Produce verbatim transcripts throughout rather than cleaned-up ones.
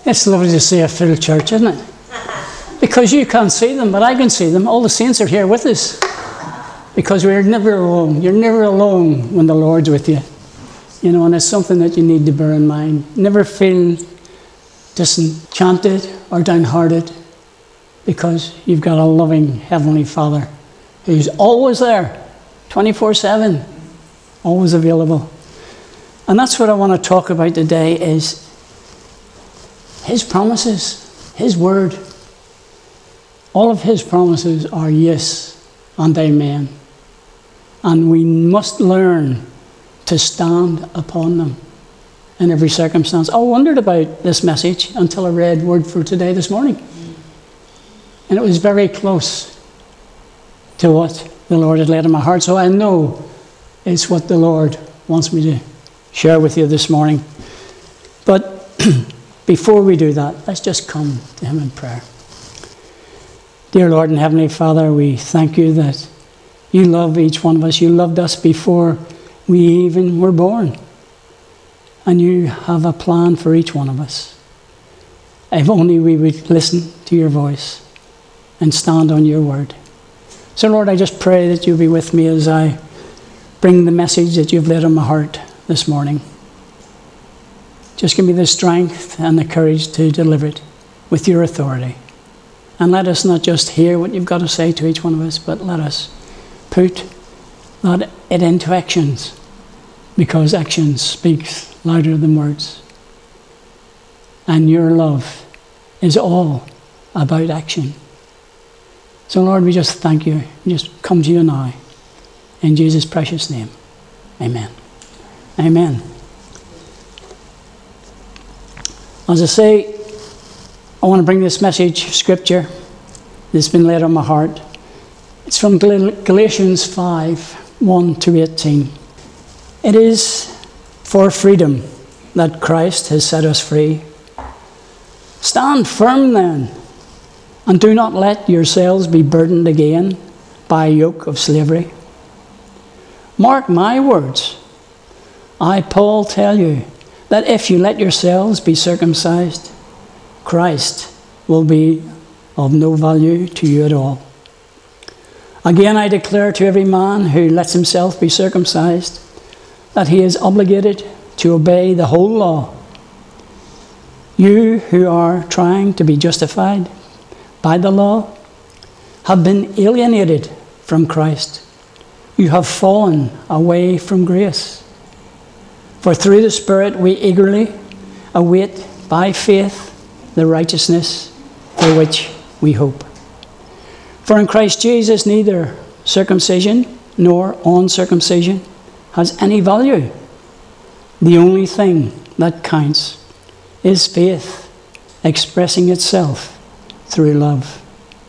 It's lovely to see a full church, isn't it? Because you can't see them, but I can see them. All the saints are here with us. Because we're never alone. You're never alone when the Lord's with you. You know, and it's something that you need to bear in mind. Never feel disenchanted or downhearted, because you've got a loving Heavenly Father who's always there, twenty-four seven, always available. And that's what I want to talk about today, is His promises, His word. All of His promises are yes and amen. And we must learn to stand upon them in every circumstance. I wondered about this message until I read Word for Today this morning. And it was very close to what the Lord had laid in my heart. So I know it's what the Lord wants me to share with you this morning. But before we do that, let's just come to Him in prayer. Dear Lord and Heavenly Father, we thank You that You love each one of us. You loved us before we even were born. And You have a plan for each one of us. If only we would listen to Your voice and stand on Your word. So Lord, I just pray that You'll be with me as I bring the message that You've laid on my heart this morning. Just give me the strength and the courage to deliver it with Your authority. And let us not just hear what You've got to say to each one of us, but let us put that it into actions, because action speaks louder than words. And Your love is all about action. So Lord, we just thank You. We just come to You now. In Jesus' precious name. Amen. Amen. As I say, I want to bring this message of Scripture that's been laid on my heart. It's from Galatians five, one to eighteen. It is for freedom that Christ has set us free. Stand firm then, and do not let yourselves be burdened again by a yoke of slavery. Mark my words. I, Paul, tell you that if you let yourselves be circumcised, Christ will be of no value to you at all. Again, I declare to every man who lets himself be circumcised that he is obligated to obey the whole law. You who are trying to be justified by the law have been alienated from Christ. You have fallen away from grace. For through the Spirit we eagerly await by faith the righteousness for which we hope. For in Christ Jesus neither circumcision nor uncircumcision has any value. The only thing that counts is faith expressing itself through love.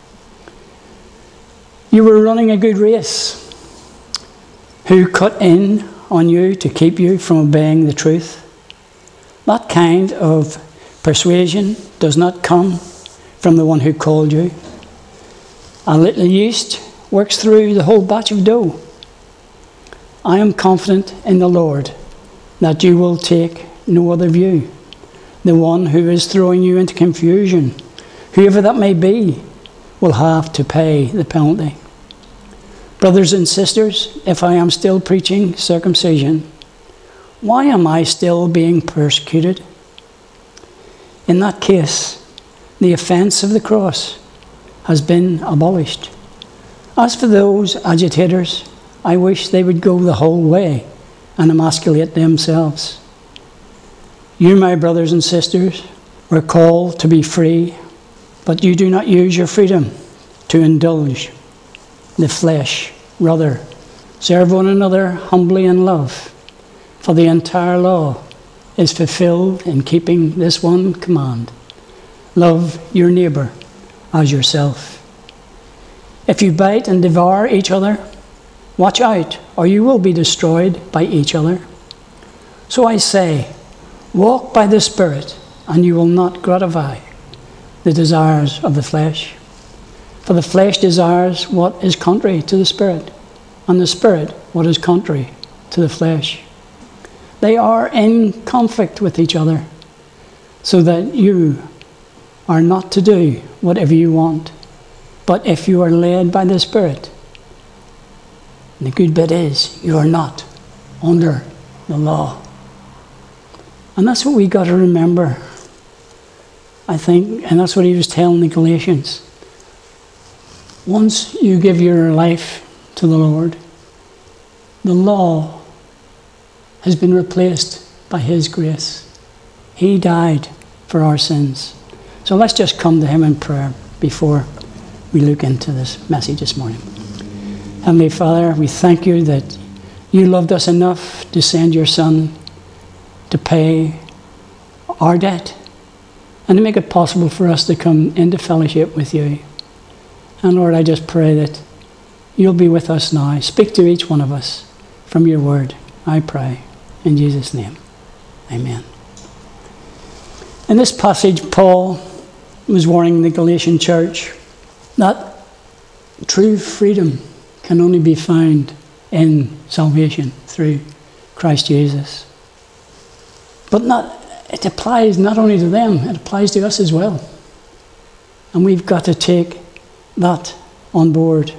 You were running a good race. Who cut in on you to keep you from obeying the truth? That kind of persuasion does not come from the one who called you. A little yeast works through the whole batch of dough. I am confident in the Lord that you will take no other view. The one who is throwing you into confusion, whoever that may be, will have to pay the penalty. Brothers and sisters, if I am still preaching circumcision, why am I still being persecuted? In that case, the offence of the cross has been abolished. As for those agitators, I wish they would go the whole way and emasculate themselves. You, my brothers and sisters, were called to be free, but you do not use your freedom to indulge the flesh. Rather, serve one another humbly in love, for the entire law is fulfilled in keeping this one command: love your neighbour as yourself. If you bite and devour each other, watch out, or you will be destroyed by each other. So I say, walk by the Spirit, and you will not gratify the desires of the flesh. For the flesh desires what is contrary to the Spirit, and the Spirit what is contrary to the flesh. They are in conflict with each other, so that you are not to do whatever you want. But if you are led by the Spirit, the good bit is you are not under the law. And that's what we got to remember, I think, and that's what he was telling the Galatians. Once you give your life to the Lord, the law has been replaced by his grace. He died for our sins. So let's just come to him in prayer before we look into this message this morning. Heavenly Father, we thank you that you loved us enough to send your Son to pay our debt and to make it possible for us to come into fellowship with you. And Lord, I just pray that you'll be with us now. Speak to each one of us from your word, I pray. In Jesus' name, amen. In this passage, Paul was warning the Galatian church that true freedom can only be found in salvation through Christ Jesus. But not, it applies not only to them, it applies to us as well. And we've got to take that on board.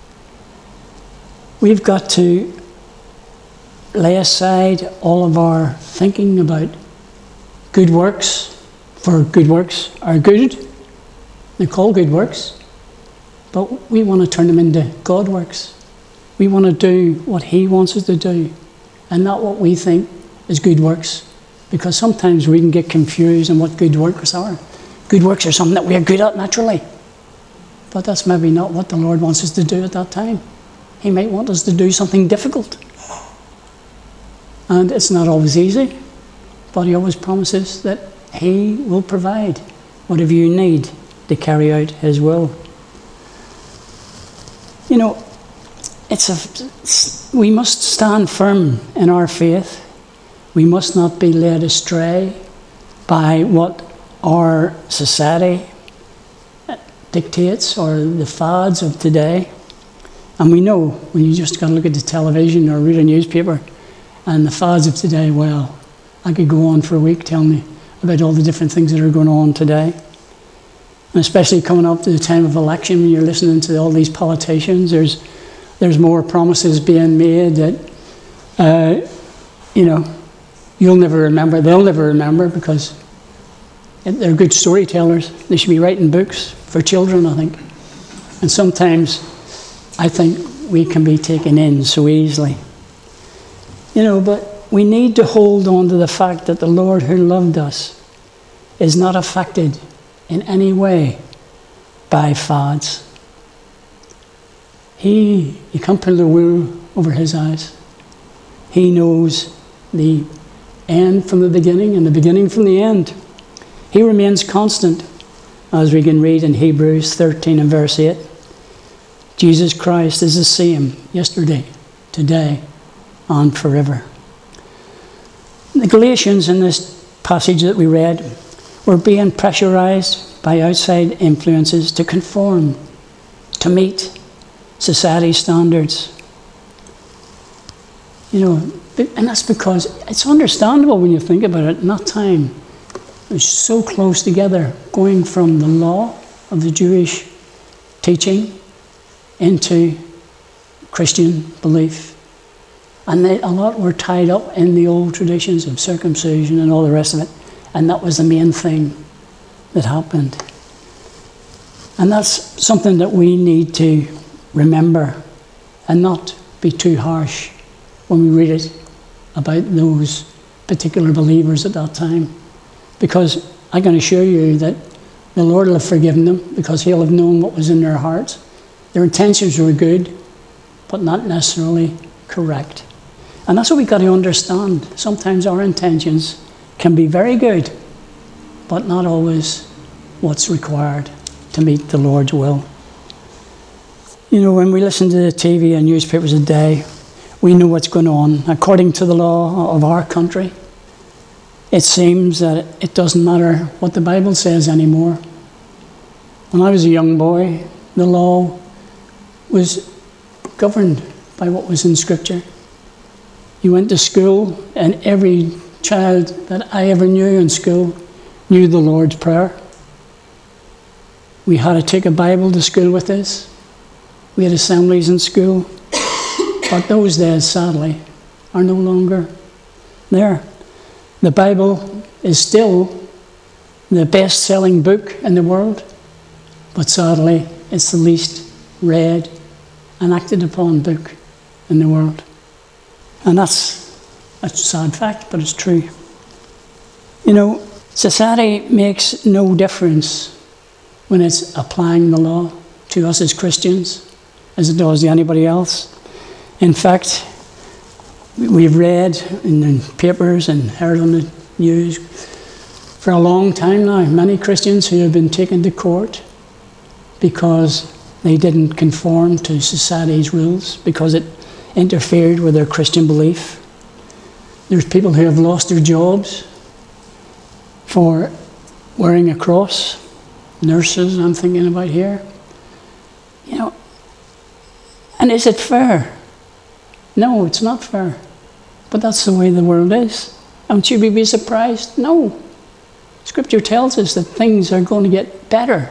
We've got to lay aside all of our thinking about good works, for good works are good. They're called good works. But we want to turn them into God works. We want to do what he wants us to do and not what we think is good works. Because sometimes we can get confused on what good works are. Good works are something that we are good at naturally. But that's maybe not what the Lord wants us to do at that time. He might want us to do something difficult. And it's not always easy, but he always promises that he will provide whatever you need to carry out his will. You know, it's a, we must stand firm in our faith. We must not be led astray by what our society dictates or the fads of today. And we know when you just got to look at the television or read a newspaper and the fads of today, well, I could go on for a week telling you about all the different things that are going on today. And especially coming up to the time of election, when you're listening to all these politicians, there's there's more promises being made that, uh, you know, you'll never remember, they'll never remember because they're good storytellers. They should be writing books for children, I think. And sometimes I think we can be taken in so easily. You know, but we need to hold on to the fact that the Lord who loved us is not affected in any way by fads. He, you can't pull the wool over his eyes. He knows the end from the beginning and the beginning from the end. He remains constant, as we can read in Hebrews thirteen and verse eight. Jesus Christ is the same yesterday, today, and forever. The Galatians in this passage that we read were being pressurized by outside influences to conform, to meet society standards. You know, and that's because it's understandable when you think about it. In that time, it was so close together, going from the law of the Jewish teaching into Christian belief. And they, a lot were tied up in the old traditions of circumcision and all the rest of it. And that was the main thing that happened. And that's something that we need to remember and not be too harsh when we read it about those particular believers at that time. Because I can assure you that the Lord will have forgiven them because he'll have known what was in their hearts. Their intentions were good, but not necessarily correct. And that's what we've got to understand. Sometimes our intentions can be very good, but not always what's required to meet the Lord's will. You know, when we listen to the T V and newspapers a day, we know what's going on. According to the law of our country, it seems that it doesn't matter what the Bible says anymore. When I was a young boy, the law was governed by what was in Scripture. You went to school, and every child that I ever knew in school knew the Lord's Prayer. We had to take a Bible to school with us. We had assemblies in school. But those days, sadly, are no longer there. The Bible is still the best-selling book in the world, but sadly, it's the least read and acted upon book in the world. And that's a sad fact, but it's true. You know, society makes no difference when it's applying the law to us as Christians as it does to anybody else. In fact, we've read in the papers and heard on the news for a long time now, many Christians who have been taken to court because they didn't conform to society's rules, because it interfered with their Christian belief. There's people who have lost their jobs for wearing a cross. Nurses, I'm thinking about here. You know, and is it fair? No, it's not fair. But that's the way the world is. And should we be surprised? No. Scripture tells us that things are going to get better.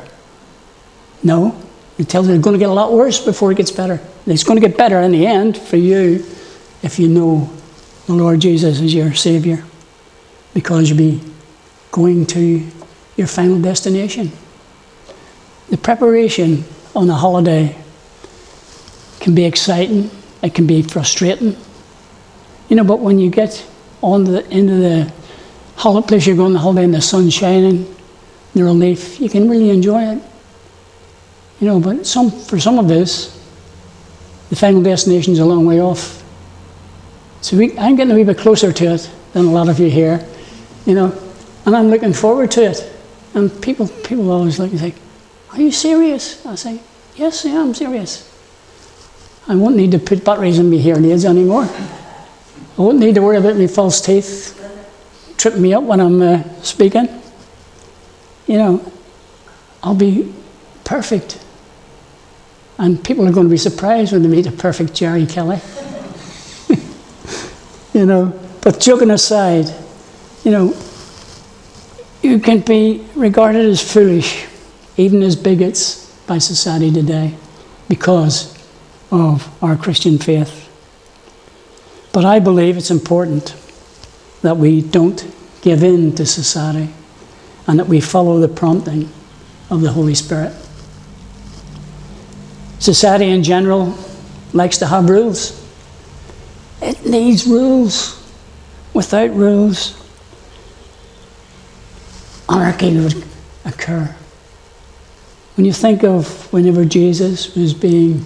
No. It tells us they're going to get a lot worse before it gets better. It's going to get better in the end for you if you know the Lord Jesus as your Saviour, because you'll be going to your final destination. The preparation on a holiday can be exciting, it can be frustrating. You know, but when you get on the into the holiday place you're going on the holiday and the sun's shining, the relief, you can really enjoy it. You know, but some for some of us, the final destination is a long way off. So we, I'm getting a wee bit closer to it than a lot of you here, you know, and I'm looking forward to it. And people people always look and say, "Are you serious?" I say, "Yes, I am serious. I won't need to put batteries in my hearing aids anymore. I won't need to worry about my false teeth tripping me up when I'm uh, speaking. You know, I'll be perfect. And people are going to be surprised when they meet a perfect Jerry Kelly." You know, but joking aside, you know, you can be regarded as foolish, even as bigots by society today, because of our Christian faith. But I believe it's important that we don't give in to society and that we follow the prompting of the Holy Spirit. Society in general likes to have rules. It needs rules. Without rules, anarchy would occur. When you think of whenever Jesus was being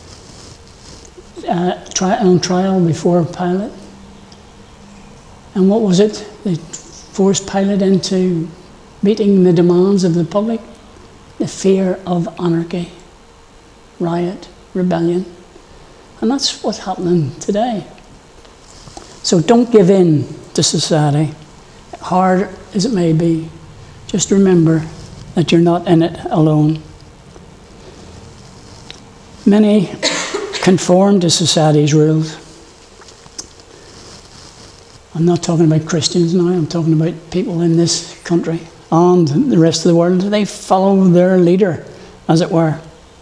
uh, tri- on trial before Pilate, and what was it? They forced Pilate into meeting the demands of the public. The fear of anarchy, riot, rebellion. And that's what's happening today. So don't give in to society, hard as it may be. Just remember that you're not in it alone. Many conform to society's rules. I'm not talking about Christians now, I'm talking about people in this country and the rest of the world. They follow their leader, as it were.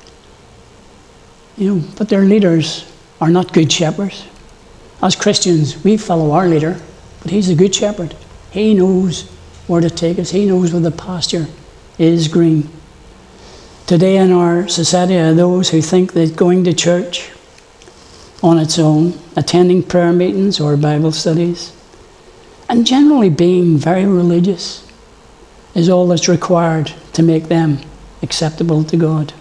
You know, but their leaders are not good shepherds. As Christians, we follow our leader, but he's a good shepherd. He knows where to take us. He knows where the pasture is green. Today in our society are those who think that going to church on its own, attending prayer meetings or Bible studies, and generally being very religious is all that's required to make them acceptable to God.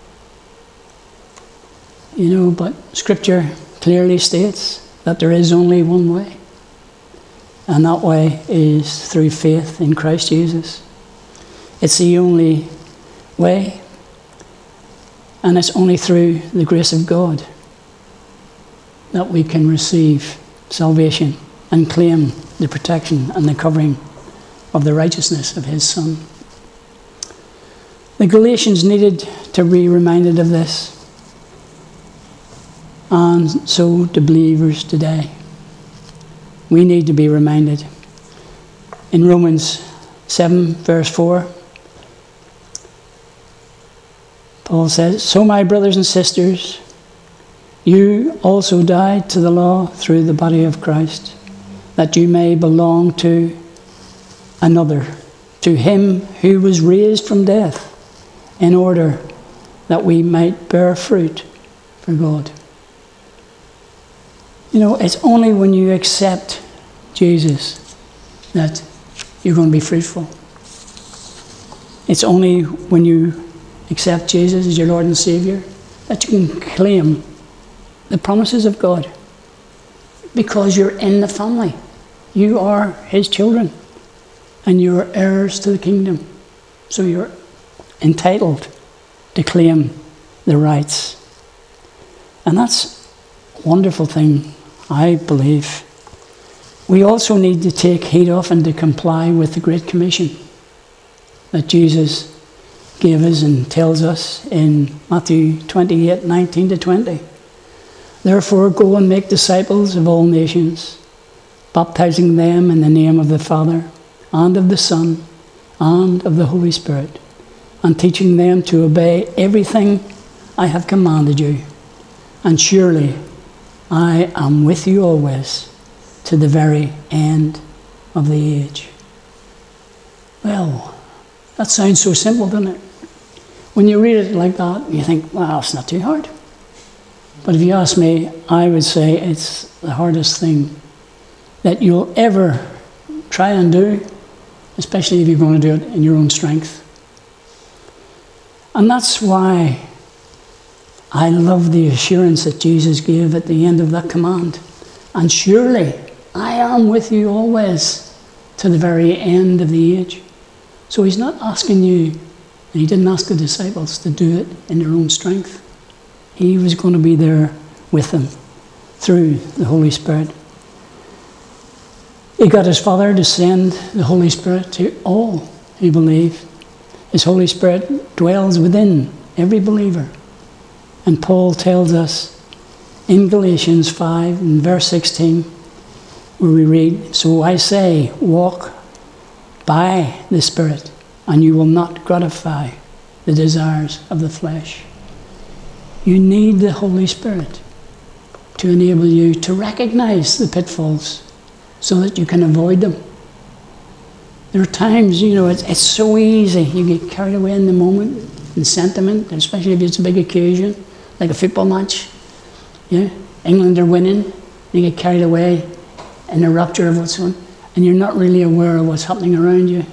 You know, but Scripture clearly states that there is only one way, and that way is through faith in Christ Jesus. It's the only way, and it's only through the grace of God that we can receive salvation and claim the protection and the covering of the righteousness of His Son. The Galatians needed to be reminded of this, and so do believers today. We need to be reminded. In Romans seven, verse four. Paul says, "So my brothers and sisters, you also died to the law through the body of Christ, that you may belong to another, to him who was raised from death, in order that we might bear fruit for God." You know, it's only when you accept Jesus that you're going to be fruitful. It's only when you accept Jesus as your Lord and Savior that you can claim the promises of God, because you're in the family. You are his children and you're heirs to the kingdom. So you're entitled to claim the rights. And that's a wonderful thing, I believe. We also need to take heed of and to comply with the Great Commission that Jesus gave us and tells us in Matthew twenty-eight, nineteen to twenty. "Therefore go and make disciples of all nations, baptizing them in the name of the Father, and of the Son, and of the Holy Spirit, and teaching them to obey everything I have commanded you. And surely I am with you always, to the very end of the age." Well, that sounds so simple, doesn't it? When you read it like that, you think, well, it's not too hard. But if you ask me, I would say it's the hardest thing that you'll ever try and do, especially if you're going to do it in your own strength. And that's why I love the assurance that Jesus gave at the end of that command. "And surely I am with you always, to the very end of the age." So he's not asking you, and he didn't ask the disciples to do it in their own strength. He was going to be there with them through the Holy Spirit. He got his Father to send the Holy Spirit to all who believe. His Holy Spirit dwells within every believer. And Paul tells us in Galatians five and verse sixteen, where we read, "So I say, walk by the Spirit, and you will not gratify the desires of the flesh." You need the Holy Spirit to enable you to recognize the pitfalls so that you can avoid them. There are times, you know, it's, it's so easy. You get carried away in the moment, in sentiment, especially if it's a big occasion, like a football match. Yeah, England are winning. You get carried away in the rapture of what's on, and you're not really aware of what's happening around you.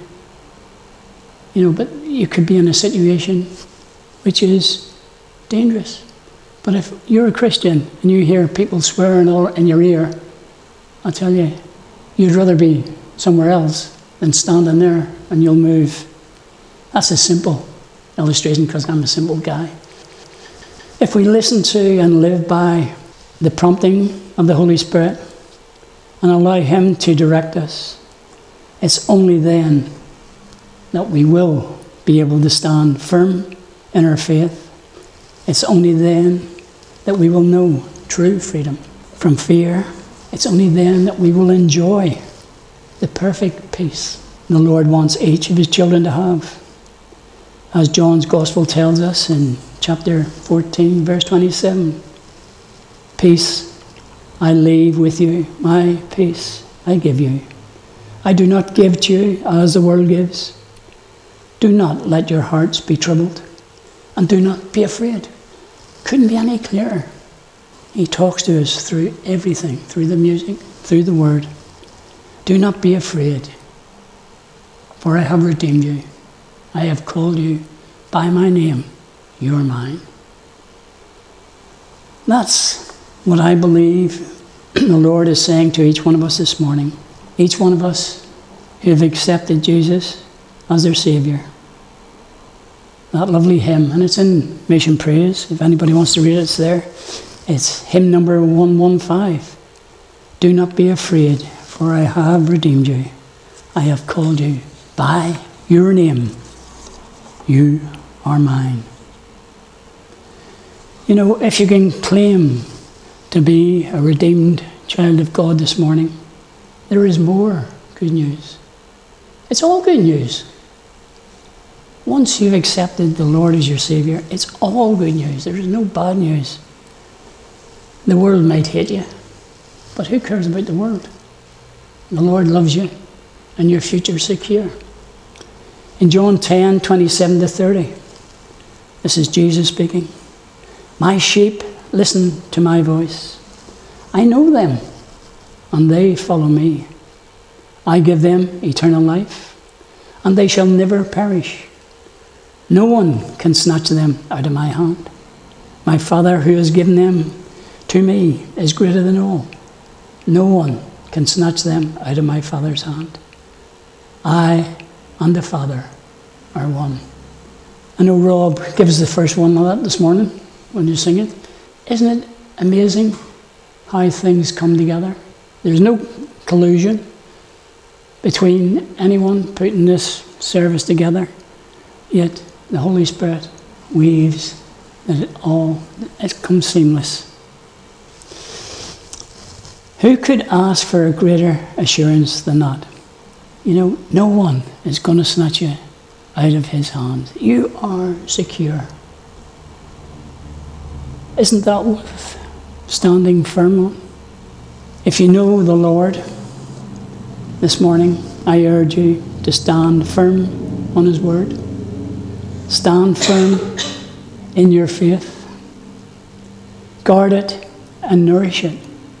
You know, but you could be in a situation which is dangerous. But if you're a Christian and you hear people swearing all in your ear, I tell you, you'd rather be somewhere else than standing there, and you'll move. That's a simple illustration because I'm a simple guy. If we listen to and live by the prompting of the Holy Spirit and allow him to direct us, it's only then that we will be able to stand firm in our faith. It's only then that we will know true freedom from fear. It's only then that we will enjoy the perfect peace the Lord wants each of his children to have. As John's Gospel tells us in chapter fourteen, verse twenty-seven, "Peace I leave with you, my peace I give you. I do not give to you as the world gives. Do not let your hearts be troubled, and do not be afraid." Couldn't be any clearer. He talks to us through everything, through the music, through the word. "Do not be afraid, for I have redeemed you. I have called you by my name. You are mine." That's what I believe the Lord is saying to each one of us this morning. Each one of us who have accepted Jesus as their Saviour. That lovely hymn, and it's in Mission Praise. If anybody wants to read it, it's there. It's hymn number one fifteen. "Do not be afraid, for I have redeemed you. I have called you by your name. You are mine." You know, if you can claim to be a redeemed child of God this morning, there is more good news. It's all good news. Once you've accepted the Lord as your Saviour, it's all good news. There is no bad news. The world might hate you, but who cares about the world? The Lord loves you, and your future is secure. In John ten, twenty-seven to thirty, this is Jesus speaking. My sheep listen to my voice. I know them, and they follow me. I give them eternal life, and they shall never perish. No one can snatch them out of my hand. My Father who has given them to me is greater than all. No one can snatch them out of my Father's hand. I and the Father are one. I know Rob gives the first one of that this morning when you sing it. Isn't it amazing how things come together? There's no collusion between anyone putting this service together, yet the Holy Spirit weaves that it all, it comes seamless. Who could ask for a greater assurance than that? You know, no one is going to snatch you out of his hand. You are secure. Isn't that worth standing firm on? If you know the Lord, this morning I urge you to stand firm on his word. Stand firm in your faith. Guard it and nourish it.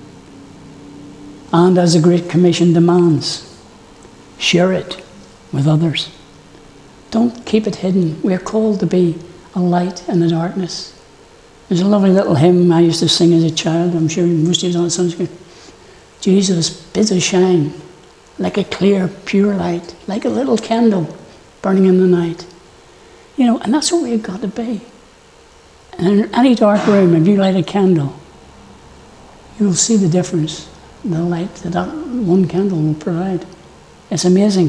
And as the Great Commission demands, share it with others. Don't keep it hidden. We're called to be a light in the darkness. There's a lovely little hymn I used to sing as a child. I'm sure most of you on Sunday school. Jesus bids us shine like a clear, pure light, like a little candle burning in the night. You know, and that's what we've got to be. And in any dark room, if you light a candle, you'll see the difference, the light that that one candle will provide. It's amazing.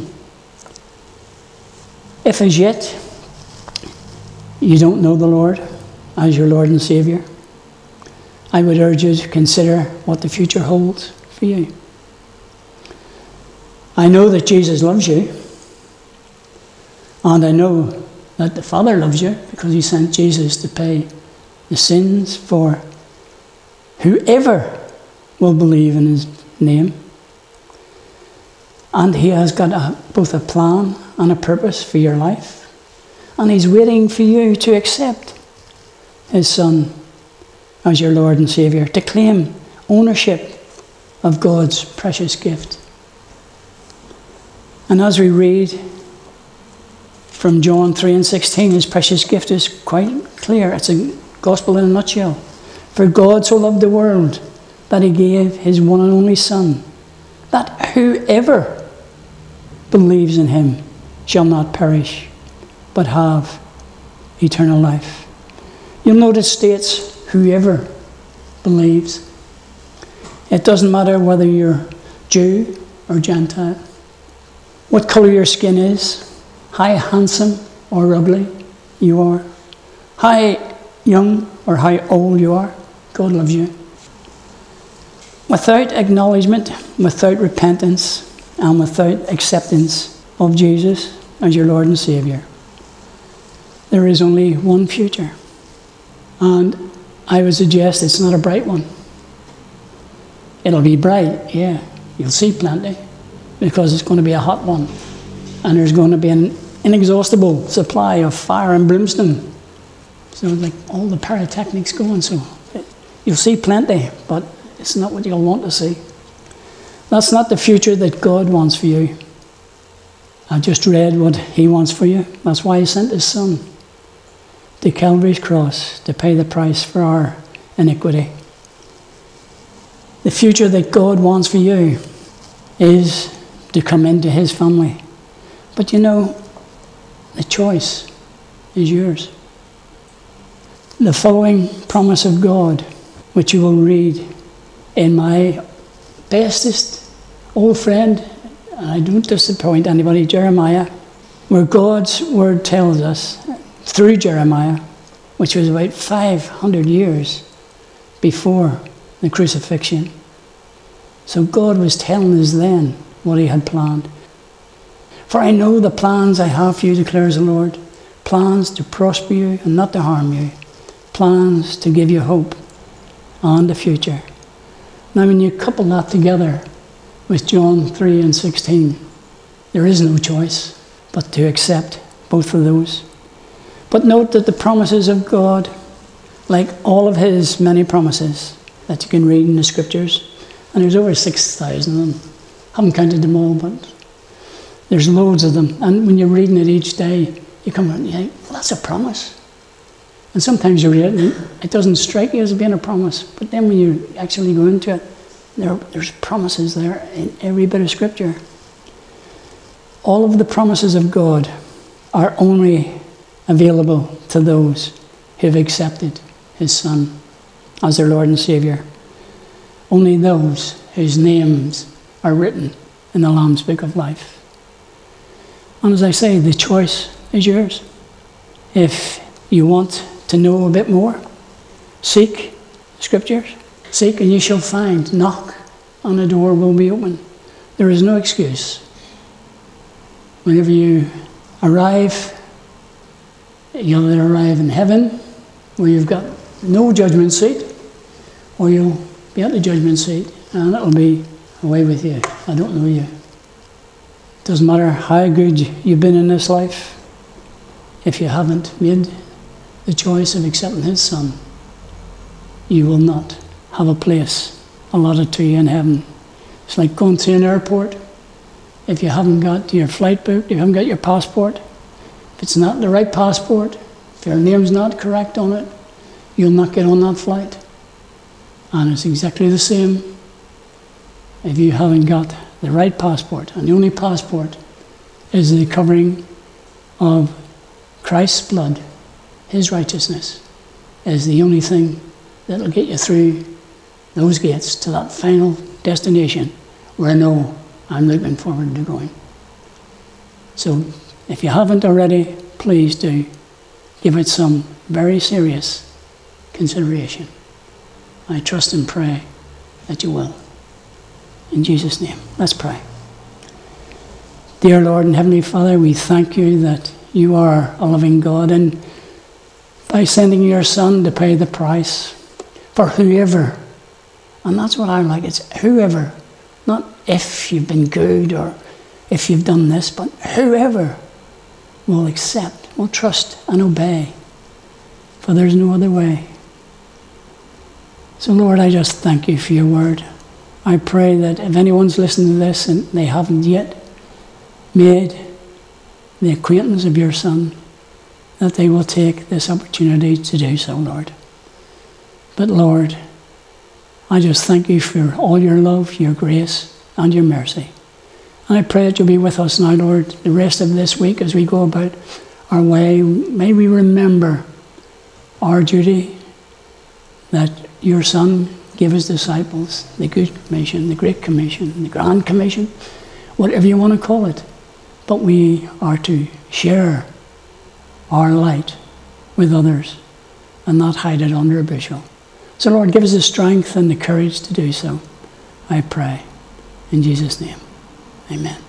If as yet you don't know the Lord as your Lord and Saviour, I would urge you to consider what the future holds for you. I know that Jesus loves you, and I know that the Father loves you because he sent Jesus to pay the sins for whoever will believe in his name. And he has got a, both a plan and a purpose for your life. And he's waiting for you to accept his Son as your Lord and Saviour, to claim ownership of God's precious gift. And as we read from John three and sixteen, his precious gift is quite clear. It's a gospel in a nutshell. For God so loved the world that he gave his one and only Son, that whoever believes in him shall not perish, but have eternal life. You'll notice it states whoever believes. It doesn't matter whether you're Jew or Gentile, what colour your skin is, how handsome or ugly you are, how young or how old you are, God loves you. Without acknowledgement, without repentance, and without acceptance of Jesus as your Lord and Saviour, there is only one future. And I would suggest it's not a bright one. It'll be bright, yeah, you'll see plenty, because it's going to be a hot one. And there's going to be an inexhaustible supply of fire and brimstone. So like all the pyrotechnics going, so you'll see plenty, but it's not what you'll want to see. That's not the future that God wants for you. I just read what he wants for you. That's why he sent his Son to Calvary's cross to pay the price for our iniquity. The future that God wants for you is to come into his family. But you know, the choice is yours. The following promise of God, which you will read in my bestest old friend, and I don't disappoint anybody, Jeremiah, where God's word tells us, through Jeremiah, which was about five hundred years before the crucifixion. So God was telling us then what he had planned. For I know the plans I have for you, declares the Lord. Plans to prosper you and not to harm you. Plans to give you hope and a future. Now when you couple that together with John three and sixteen, there is no choice but to accept both of those. But note that the promises of God, like all of his many promises that you can read in the scriptures, and there's over six thousand of them. I haven't counted them all, but there's loads of them. And when you're reading it each day, you come and you think, well, that's a promise. And sometimes you read it and it doesn't strike you as being a promise. But then when you actually go into it, there, there's promises there in every bit of scripture. All of the promises of God are only available to those who have accepted his Son as their Lord and Saviour. Only those whose names are written in the Lamb's Book of Life. And as I say, the choice is yours. If you want to know a bit more, seek scriptures. Seek and you shall find. Knock and the door will be open. There is no excuse. Whenever you arrive, you'll either arrive in heaven where you've got no judgment seat, or you'll be at the judgment seat and it'll be away with you. I don't know you. Doesn't matter how good you've been in this life, if you haven't made the choice of accepting his Son, you will not have a place allotted to you in heaven. It's like going to an airport. If you haven't got your flight booked, if you haven't got your passport, if it's not the right passport, if your name's not correct on it, you'll not get on that flight. And it's exactly the same if you haven't got the right passport. And the only passport is the covering of Christ's blood. His righteousness is the only thing that'll get you through those gates to that final destination where I know I'm looking forward to going. So if you haven't already, please do give it some very serious consideration. I trust and pray that you will. In Jesus' name, let's pray. Dear Lord and Heavenly Father, we thank you that you are a loving God, and by sending your Son to pay the price for whoever, and that's what I like, it's whoever, not if you've been good or if you've done this, but whoever will accept, will trust and obey, for there's no other way. So Lord, I just thank you for your word. I pray that if anyone's listening to this and they haven't yet made the acquaintance of your Son, that they will take this opportunity to do so, Lord. But Lord, I just thank you for all your love, your grace, and your mercy. And I pray that you'll be with us now, Lord, the rest of this week as we go about our way. May we remember our duty that your Son gave his disciples, the Good Commission, the Great Commission, the Grand Commission, whatever you want to call it. But we are to share our light with others and not hide it under a bushel. So Lord, give us the strength and the courage to do so, I pray. In Jesus' name, amen.